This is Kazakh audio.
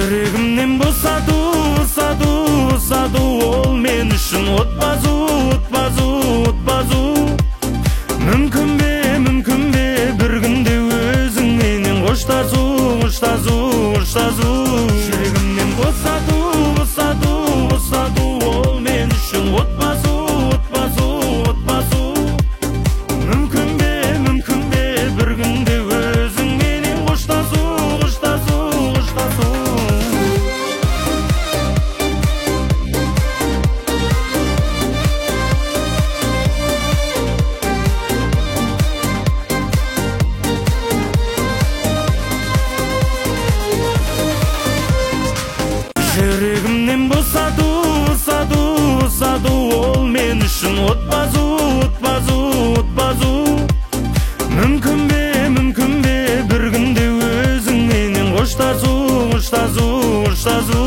жүрегімнен босату ол мен үшін отбасу мүмкін бе бір күнде өзіңменен қоштасу жүрегімнен босату ол мен үшін отбасу мүмкін бе бір күнде өзіңменен қоштасу жүрегімнен босату ол мен үшін отбасу мүмкін бе бір күнде өзіңменен қоштасу